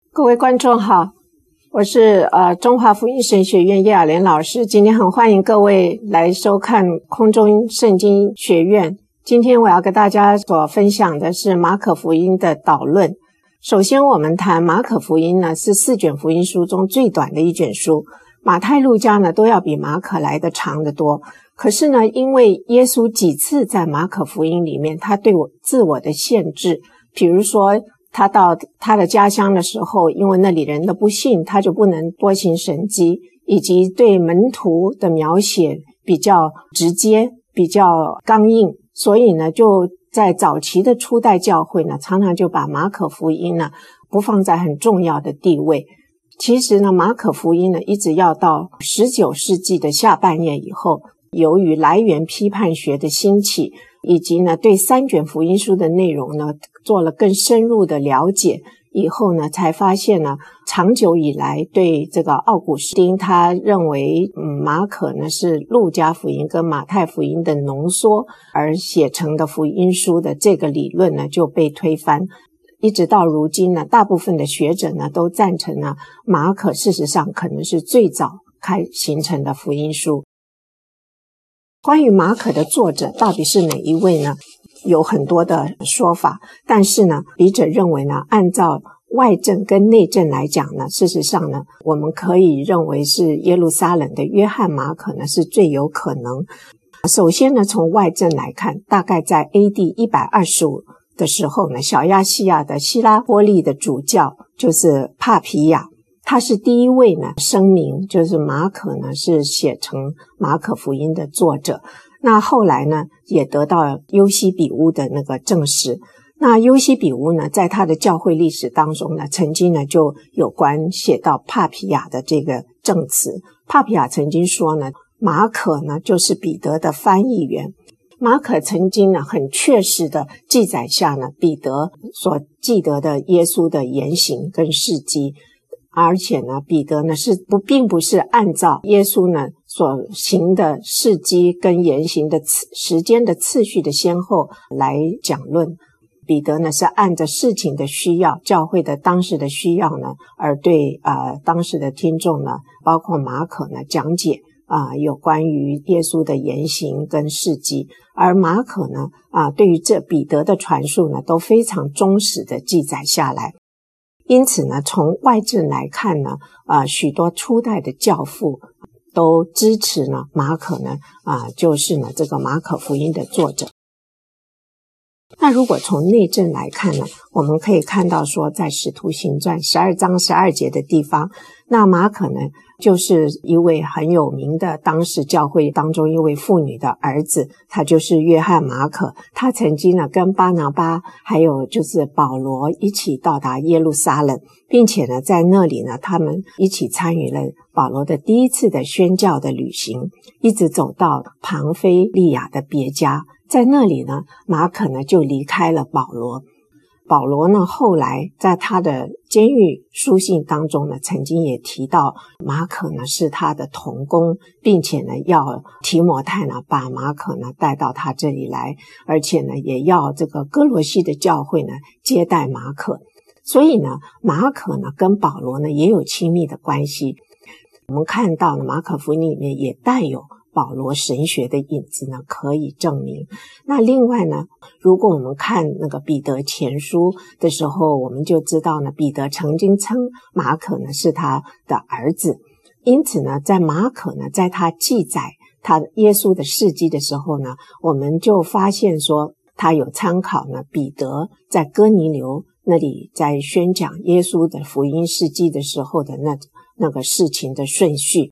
各位观众好，我是中华福音神学院叶雅莲老师，今天很欢迎各位来收看空中圣经学院。今天我要跟大家所分享的是马可福音的导论。首先我们谈马可福音呢，是4卷福音书中最短的一卷书，马太、路加呢都要比马可来得长得多。可是呢，因为耶稣几次在马可福音里面他对自我的限制，比如说他到他的家乡的时候，因为那里人的不信，他就不能多行神迹，以及对门徒的描写比较直接，比较刚硬，所以呢就在早期的初代教会呢，常常就把马可福音呢不放在很重要的地位。其实呢，马可福音呢一直要到19世纪的下半叶以后，由于来源批判学的兴起，以及呢对3卷福音书的内容呢做了更深入的了解以后呢，才发现呢，长久以来对这个奥古斯丁他认为马可呢是路加福音跟马太福音的浓缩而写成的福音书的这个理论呢就被推翻。一直到如今呢，大部分的学者呢都赞成呢，马可事实上可能是最早形成的福音书。关于马可的作者到底是哪一位呢？有很多的说法，但是呢，笔者认为呢，按照外证跟内证来讲呢，事实上呢，我们可以认为是耶路撒冷的约翰马可呢是最有可能。首先呢，从外证来看，大概在 AD 125的时候呢，小亚细亚的希拉波利的主教就是帕皮亚，他是第一位呢声明就是马可呢是写成马可福音的作者。那后来呢也得到优西比乌的那个证实。那优西比乌呢在他的教会历史当中呢，曾经呢就有关写到帕皮亚的这个证词。帕皮亚曾经说呢，马可呢就是彼得的翻译员。马可曾经呢很确实的记载下呢彼得所记得的耶稣的言行跟事迹，而且呢彼得呢并不是按照耶稣呢所行的事迹跟言行的时间的次序的先后来讲论。彼得呢是按着事情的需要，教会的当时的需要呢，而对当时的听众呢，包括马可呢讲解有关于耶稣的言行跟事迹。而马可呢对于这彼得的传述呢都非常忠实的记载下来。因此呢，从外证来看呢许多初代的教父都支持呢马可呢就是呢这个马可福音的作者。那如果从内证来看呢，我们可以看到说，在使徒行传12章12节的地方，那马可呢就是一位很有名的当时教会当中一位妇女的儿子，他就是约翰马可。他曾经呢跟巴拿巴还有就是保罗一起到达耶路撒冷，并且呢在那里呢他们一起参与了保罗的第一次的宣教的旅行，一直走到庞菲利亚的别家。在那里呢，马可呢就离开了保罗。保罗呢后来在他的监狱书信当中呢，曾经也提到马可呢是他的同工，并且呢要提摩太呢把马可呢带到他这里来，而且呢也要这个哥罗西的教会呢接待马可。所以呢马可呢跟保罗呢也有亲密的关系。我们看到呢马可福音里面也带有保罗神学的影子呢，可以证明。那另外呢，如果我们看那个彼得前书的时候，我们就知道呢，彼得曾经称马可呢是他的儿子。因此呢，在马可呢，在他记载他耶稣的事迹的时候呢，我们就发现说，他有参考呢彼得在哥尼流那里在宣讲耶稣的福音事迹的时候的那个事情的顺序。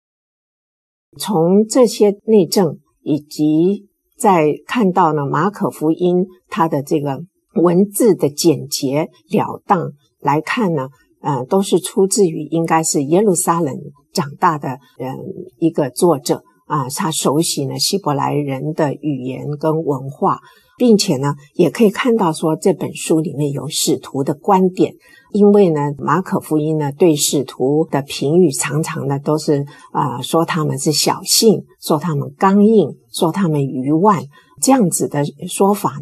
从这些内证以及再看到呢马可福音它的这个文字的简洁了当来看呢，都是出自于应该是耶路撒冷长大的一个作者他熟悉呢希伯来人的语言跟文化，并且呢也可以看到说这本书里面有使徒的观点。因为呢马可福音呢对使徒的评语常常呢都是说他们是小性，说他们刚硬，说他们愚顽，这样子的说法呢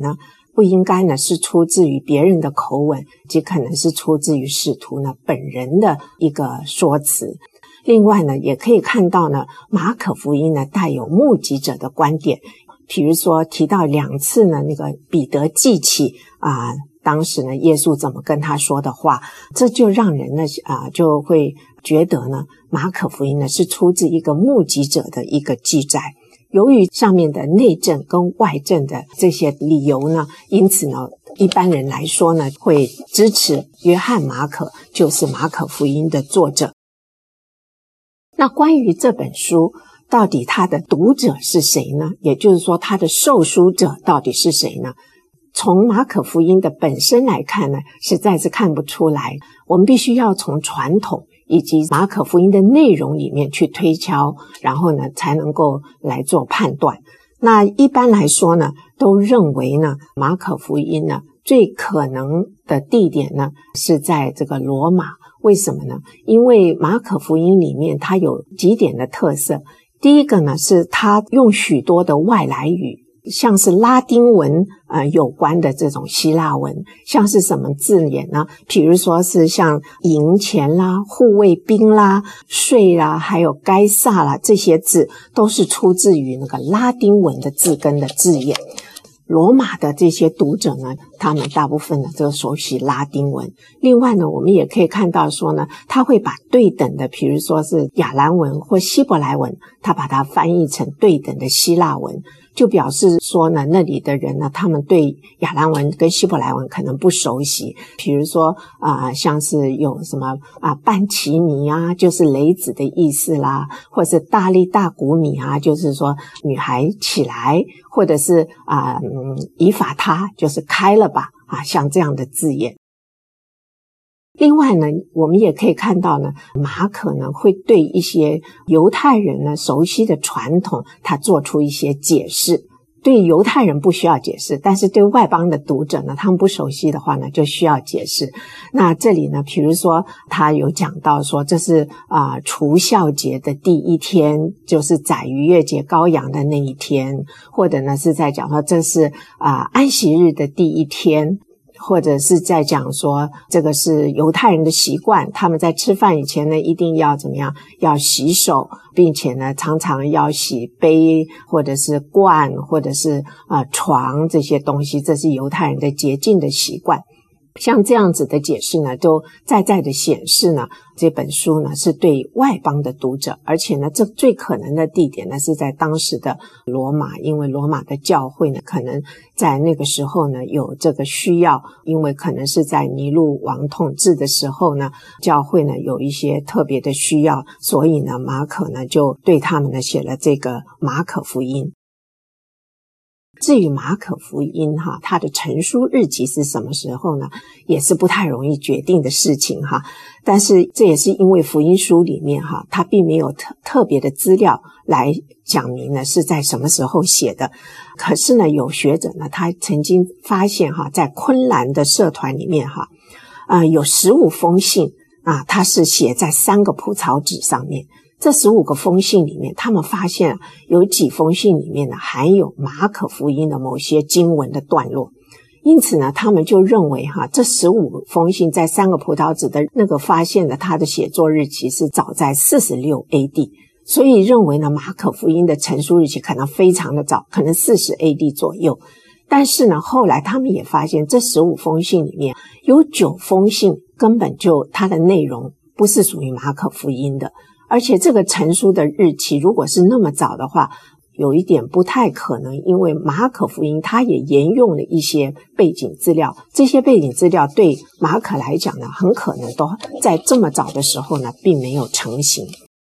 不应该呢是出自于别人的口吻，极可能是出自于使徒呢本人的一个说辞。另外呢，也可以看到呢，马可福音呢带有目击者的观点，比如说提到2次呢，那个彼得记起当时呢耶稣怎么跟他说的话，这就让人呢就会觉得呢，马可福音呢是出自一个目击者的一个记载。由于上面的内证跟外证的这些理由呢，因此呢，一般人来说呢，会支持约翰马可就是马可福音的作者。那关于这本书，到底它的读者是谁呢？也就是说，它的受书者到底是谁呢？从马可福音的本身来看呢，实在是看不出来。我们必须要从传统以及马可福音的内容里面去推敲，然后呢，才能够来做判断。那一般来说呢，都认为呢，马可福音呢，最可能的地点呢，是在这个罗马。为什么呢？因为马可福音里面它有几点的特色。第一个呢，是它用许多的外来语，像是拉丁文有关的这种希腊文，像是什么字眼呢？比如说是像银钱啦、护卫兵啦、税啦，还有该撒啦，这些字都是出自于那个拉丁文的字根的字眼。罗马的这些读者呢，他们大部分呢都熟悉拉丁文。另外呢，我们也可以看到说呢，他会把对等的，比如说是亚兰文或希伯来文，他把它翻译成对等的希腊文，就表示说呢，那里的人呢，他们对亚兰文跟希伯来文可能不熟悉。比如说像是有什么半奇尼啊，就是雷子的意思啦，或是大利大古米啊，就是说女孩起来，或者是以法他，就是开了吧像这样的字眼。另外呢，我们也可以看到呢，马可呢会对一些犹太人呢熟悉的传统，他做出一些解释。对犹太人不需要解释，但是对外邦的读者呢，他们不熟悉的话呢，就需要解释。那这里呢，比如说他有讲到说，这是除酵节的第一天，就是宰逾越节羔羊的那一天，或者呢是在讲说这是安息日的第一天。或者是在讲说这个是犹太人的习惯，他们在吃饭以前呢一定要怎么样，要洗手，并且呢常常要洗杯或者是罐或者是床这些东西，这是犹太人的洁净的习惯。像这样子的解释呢，都在的显示呢，这本书呢是对外邦的读者，而且呢，这最可能的地点呢是在当时的罗马，因为罗马的教会呢，可能在那个时候呢有这个需要，因为可能是在尼禄王统治的时候呢，教会呢有一些特别的需要，所以呢，马可呢就对他们呢写了这个马可福音。至于马可福音它的成书日期是什么时候呢，也是不太容易决定的事情但是这也是因为福音书里面它并没有特别的资料来讲明呢是在什么时候写的。可是呢，有学者呢，他曾经发现在昆兰的社团里面有15封信它是写在3个蒲草纸上面。这15个封信里面，他们发现有几封信里面呢含有马可福音的某些经文的段落，因此呢，他们就认为这15封信在3个葡萄纸的那个发现的它的写作日期是早在46 AD， 所以认为呢，马可福音的成书日期可能非常的早，可能40 AD 左右。但是呢，后来他们也发现这15封信里面有9封信根本就它的内容不是属于马可福音的。而且这个成书的日期如果是那么早的话，有一点不太可能，因为马可福音它也沿用了一些背景资料，这些背景资料对马可来讲呢，很可能都在这么早的时候呢，并没有成型。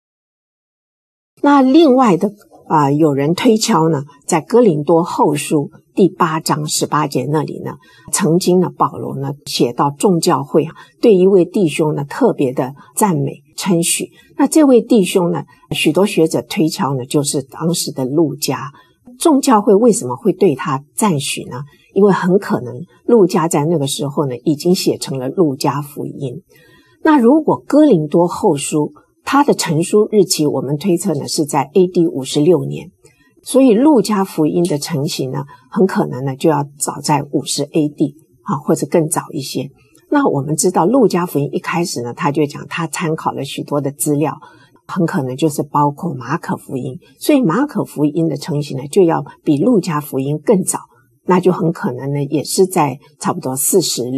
那另外的有人推敲呢，在哥林多后书第8章18节那里呢，曾经呢保罗呢写到众教会对一位弟兄呢特别的赞美称许。那这位弟兄呢，许多学者推敲呢，就是当时的路加。众教会为什么会对他赞许呢？因为很可能路加在那个时候呢已经写成了路加福音。那如果哥林多后书它的成书日期我们推测呢是在 AD 56年， 所以路加福音的成型呢，很可能呢就要早在50 AD 或者更早一些。那我们知道路加福音一开始呢，他就讲他参考了许多的资料，很可能就是包括马可福音，所以马可福音的成型呢就要比路加福音更早，那就很可能呢也是在差不多46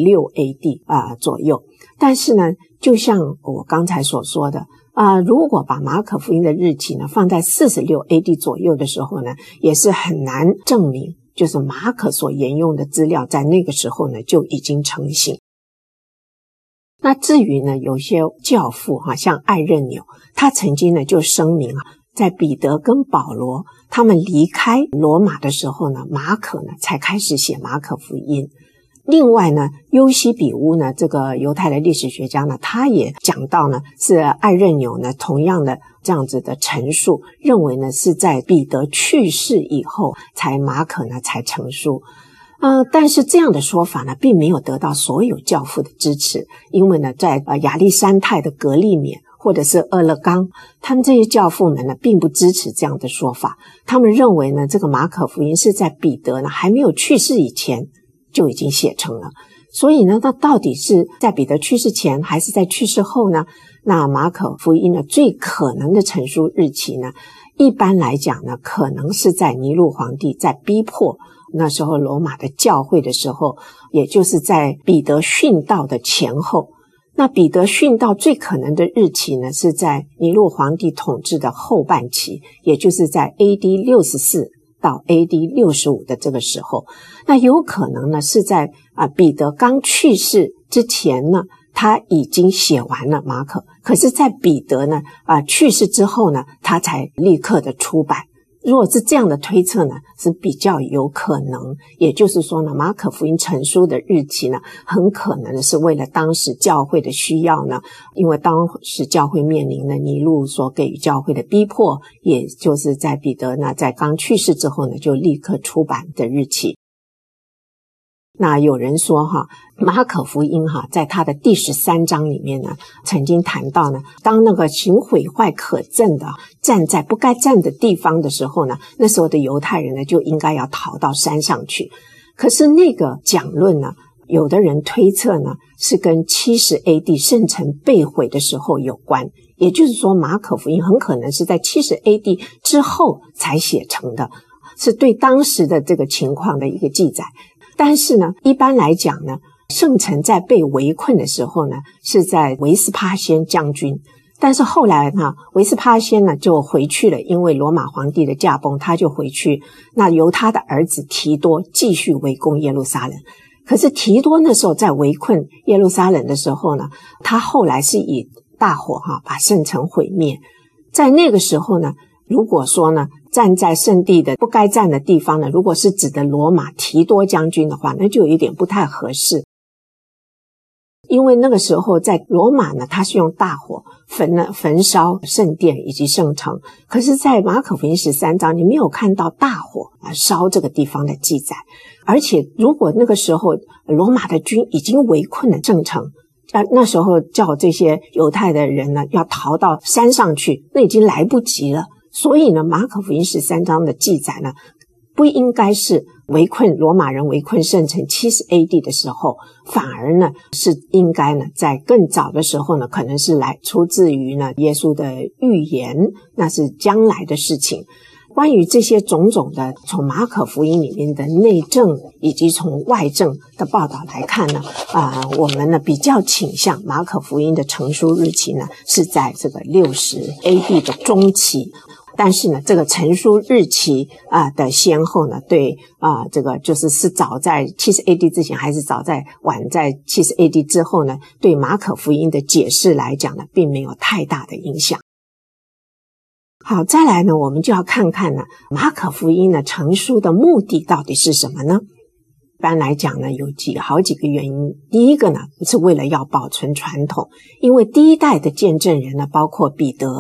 AD 左右。但是呢，就像我刚才所说的如果把马可福音的日期呢放在46 AD 左右的时候呢，也是很难证明就是马可所沿用的资料在那个时候呢就已经成型。那至于呢，有些教父像艾任纽，他曾经呢就声明在彼得跟保罗他们离开罗马的时候呢，马可呢才开始写马可福音。另外呢，优西比乌呢，这个犹太的历史学家呢，他也讲到呢，是艾任纽呢同样的这样子的陈述，认为呢是在彼得去世以后马可呢才成书。但是这样的说法呢，并没有得到所有教父的支持，因为呢，在亚历山泰的革利免或者是俄勒冈，他们这些教父们呢，并不支持这样的说法。他们认为呢，这个马可福音是在彼得呢还没有去世以前就已经写成了。所以呢，它到底是在彼得去世前还是在去世后呢？那马可福音呢，最可能的成书日期呢，一般来讲呢，可能是在尼禄皇帝在逼迫那时候罗马的教会的时候，也就是在彼得殉道的前后。那彼得殉道最可能的日期呢，是在尼禄皇帝统治的后半期，也就是在 AD 64到 AD 65的这个时候。那有可能呢是在彼得刚去世之前呢，他已经写完了马可，可是在彼得呢去世之后呢，他才立刻的出版。如果是这样的推测呢，是比较有可能。也就是说呢，马可福音成书的日期呢，很可能是为了当时教会的需要呢，因为当时教会面临了尼禄所给予教会的逼迫，也就是在彼得呢在刚去世之后呢，就立刻出版的日期。那有人说马可福音在他的第13章里面呢，曾经谈到呢，当那个行毁坏可憎的站在不该站的地方的时候呢，那时候的犹太人呢就应该要逃到山上去。可是那个讲论呢，有的人推测呢，是跟70 AD 圣城被毁的时候有关。也就是说，马可福音很可能是在70 AD 之后才写成的，是对当时的这个情况的一个记载。但是呢，一般来讲呢，圣城在被围困的时候呢，是在维斯帕先将军。但是后来呢，维斯帕先呢就回去了，因为罗马皇帝的驾崩，他就回去。那由他的儿子提多继续围攻耶路撒冷。可是提多那时候在围困耶路撒冷的时候呢，他后来是以大火把圣城毁灭。在那个时候呢，如果说呢，站在圣地的不该站的地方呢，如果是指的罗马提多将军的话，那就有一点不太合适。因为那个时候在罗马呢，他是用大火焚烧圣殿以及圣城，可是在马可福音13章你没有看到大火烧这个地方的记载。而且如果那个时候罗马的军已经围困了圣城，那时候叫这些犹太的人呢要逃到山上去，那已经来不及了。所以呢，马可福音13章的记载呢，不应该是罗马人围困圣城70 AD 的时候，反而呢是应该呢在更早的时候呢，可能是出自于呢耶稣的预言，那是将来的事情。关于这些种种的从马可福音里面的内证以及从外证的报道来看呢，我们呢比较倾向马可福音的成书日期呢是在这个60 AD 的中期。但是呢，这个成书日期的先后呢，对这个是早在70 AD 之前，还是晚在70 AD 之后呢，对马可福音的解释来讲呢，并没有太大的影响。好，再来呢，我们就要看看呢，马可福音呢成书的目的到底是什么呢？一般来讲呢，有好几个原因。第一个呢，是为了要保存传统，因为第一代的见证人呢，包括彼得、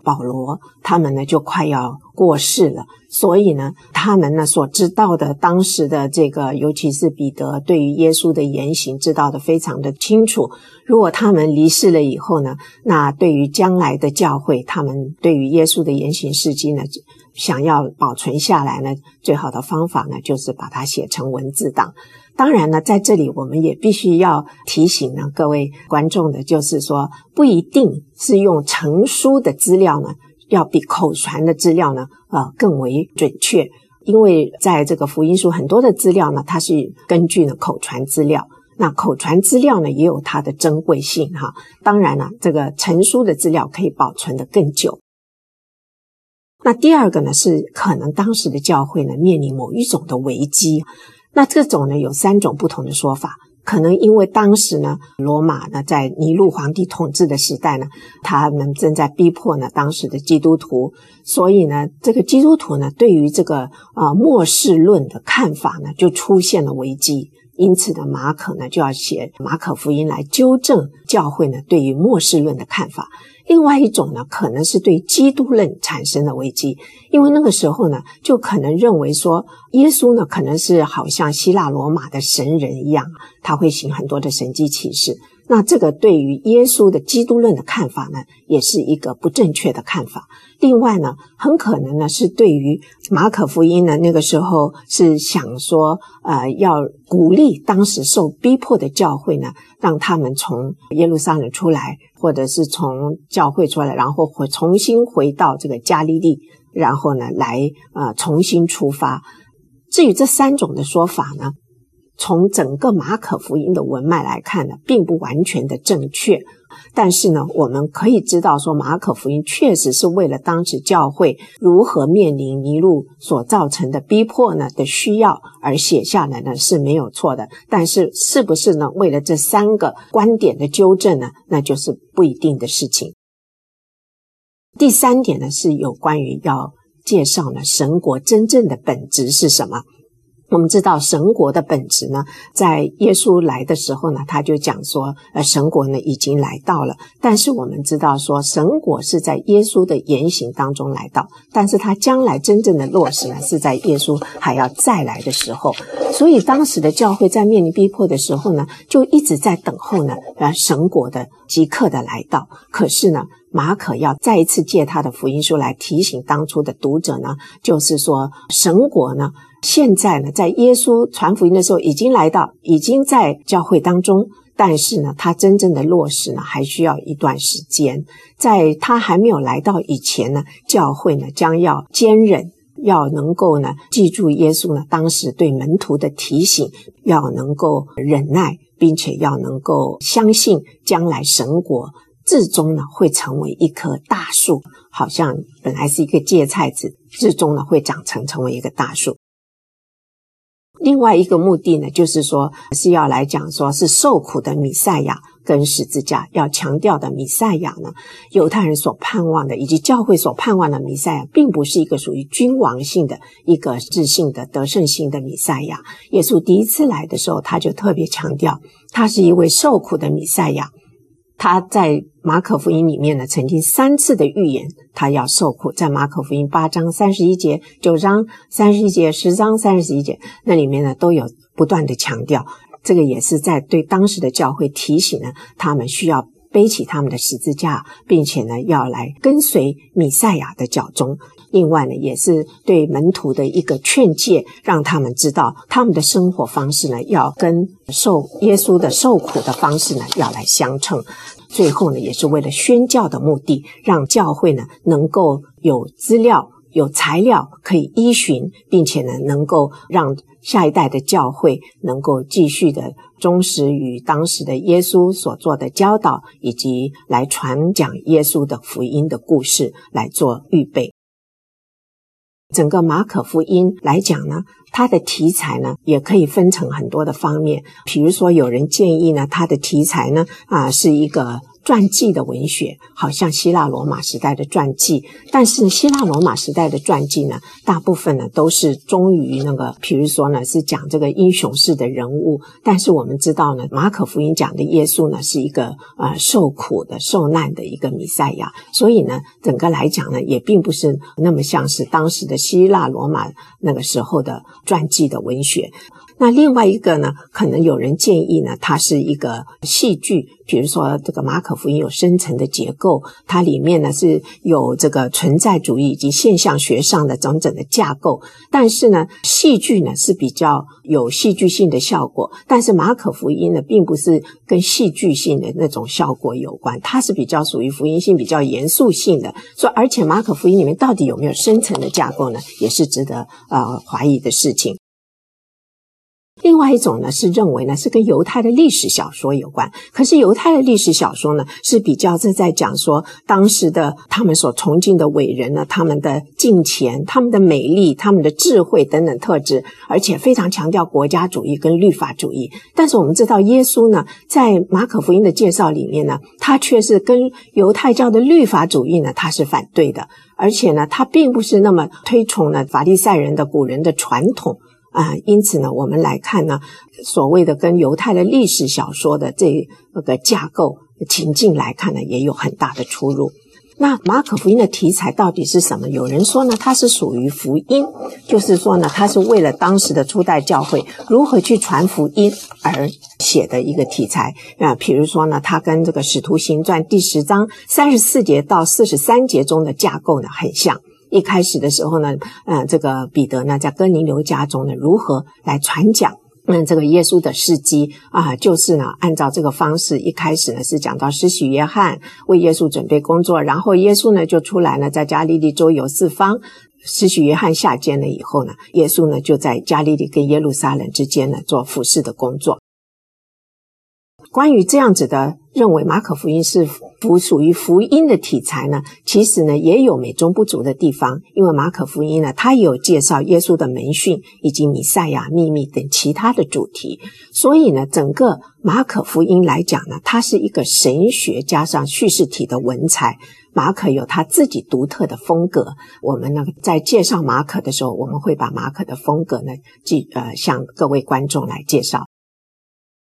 保罗他们呢就快要过世了，所以呢他们呢所知道的当时的这个尤其是彼得对于耶稣的言行知道的非常的清楚。如果他们离世了以后呢，那对于将来的教会，他们对于耶稣的言行事迹呢想要保存下来呢，最好的方法呢就是把它写成文字档。当然呢，在这里我们也必须要提醒呢各位观众的，就是说不一定是用成书的资料呢要比口传的资料呢更为准确，因为在这个福音书很多的资料呢它是根据呢口传资料，那口传资料呢也有它的珍贵性哈。当然呢这个成书的资料可以保存得更久。那第二个呢是可能当时的教会呢面临某一种的危机，那这种呢有3种不同的说法。可能因为当时呢罗马呢在尼禄皇帝统治的时代呢，他们正在逼迫呢当时的基督徒，所以呢这个基督徒呢对于这个末世论的看法呢就出现了危机。因此呢马可呢就要写马可福音来纠正教会呢对于末世论的看法。另外一种呢可能是对基督论产生的危机，因为那个时候呢就可能认为说耶稣呢可能是好像希腊罗马的神人一样，他会行很多的神迹奇事。那这个对于耶稣的基督论的看法呢也是一个不正确的看法。另外呢很可能呢是对于马可福音呢那个时候是想说要鼓励当时受逼迫的教会呢，让他们从耶路撒冷出来，或者是从教会出来，然后重新回到这个加利利，然后呢来重新出发。至于这3种的说法呢，从整个马可福音的文脉来看呢并不完全的正确，但是呢我们可以知道说马可福音确实是为了当时教会如何面临尼禄所造成的逼迫呢的需要而写下来呢是没有错的。但是是不是呢为了这3个观点的纠正呢，那就是不一定的事情。第3点呢是有关于要介绍呢神国真正的本质是什么。我们知道神国的本质呢，在耶稣来的时候呢，他就讲说神国呢已经来到了。但是我们知道说神国是在耶稣的言行当中来到，但是他将来真正的落实呢是在耶稣还要再来的时候。所以当时的教会在面临逼迫的时候呢，就一直在等候呢神国的即刻的来到。可是呢马可要再一次借他的福音书来提醒当初的读者呢，就是说神国呢现在呢在耶稣传福音的时候已经来到，已经在教会当中，但是呢他真正的落实呢还需要一段时间。在他还没有来到以前呢，教会呢将要坚忍，要能够呢记住耶稣呢当时对门徒的提醒，要能够忍耐，并且要能够相信将来神国至终呢会成为一棵大树，好像本来是一个芥菜籽，至终呢会长成为一个大树。另外一个目的呢，就是说是要来讲说是受苦的弥赛亚跟十字架，要强调的弥赛亚呢，犹太人所盼望的以及教会所盼望的弥赛亚，并不是一个属于君王性的一个至性的得胜性的弥赛亚。耶稣第一次来的时候，他就特别强调他是一位受苦的弥赛亚。他在马可福音里面呢，曾经3次的预言他要受苦，在马可福音8章31节、9章31节、10章31节，那里面呢都有不断的强调。这个也是在对当时的教会提醒呢，他们需要背起他们的十字架，并且呢要来跟随弥赛亚的脚踪。另外呢也是对门徒的一个劝诫，让他们知道他们的生活方式呢要跟受耶稣的受苦的方式呢要来相称。最后呢也是为了宣教的目的，让教会呢能够有资料有材料可以依循，并且呢能够让下一代的教会能够继续的忠实于当时的耶稣所做的教导，以及来传讲耶稣的福音的故事来做预备。整个马可福音来讲呢，它的题材呢也可以分成很多的方面。比如说有人建议呢，它的题材呢是一个传记的文学，好像希腊罗马时代的传记，但是希腊罗马时代的传记呢，大部分呢都是忠于那个，比如说呢是讲这个英雄式的人物，但是我们知道呢，马可福音讲的耶稣呢是一个受苦的、受难的一个弥赛亚，所以呢，整个来讲呢，也并不是那么像是当时的希腊罗马那个时候的传记的文学。那另外一个呢，可能有人建议呢，它是一个戏剧，比如说这个马可福音有深层的结构，它里面呢是有这个存在主义以及现象学上的整整的架构，但是呢，戏剧呢是比较有戏剧性的效果，但是马可福音呢并不是跟戏剧性的那种效果有关，它是比较属于福音性比较严肃性的，所以而且马可福音里面到底有没有深层的架构呢，也是值得怀疑的事情。另外一种呢是认为呢是跟犹太的历史小说有关，可是犹太的历史小说呢是比较是在讲说当时的他们所崇敬的伟人呢，他们的敬虔、他们的美丽、他们的智慧等等特质，而且非常强调国家主义跟律法主义。但是我们知道耶稣呢在马可福音的介绍里面呢，他却是跟犹太教的律法主义呢他是反对的，而且呢他并不是那么推崇呢法利赛人的古人的传统因此呢，我们来看呢，所谓的跟犹太的历史小说的这个架构情境来看呢，也有很大的出入。那马可福音的题材到底是什么？有人说呢，它是属于福音，就是说呢，它是为了当时的初代教会如何去传福音而写的一个题材。比如说呢，它跟这个使徒行传第10章34节到43节中的架构呢很像。一开始的时候呢，这个彼得呢在哥尼流家中呢如何来传讲这个耶稣的事迹就是呢按照这个方式，一开始呢是讲到施洗约翰为耶稣准备工作，然后耶稣呢就出来呢在加利利周游四方，施洗约翰下监了以后呢，耶稣呢就在加利利跟耶路撒冷之间呢做服事的工作。关于这样子的认为马可福音是属于福音的题材呢，其实呢也有美中不足的地方，因为马可福音呢它也有介绍耶稣的门训以及弥赛亚秘密等其他的主题，所以呢整个马可福音来讲呢，它是一个神学加上叙事体的文采。马可有他自己独特的风格，我们呢在介绍马可的时候，我们会把马可的风格呢向各位观众来介绍。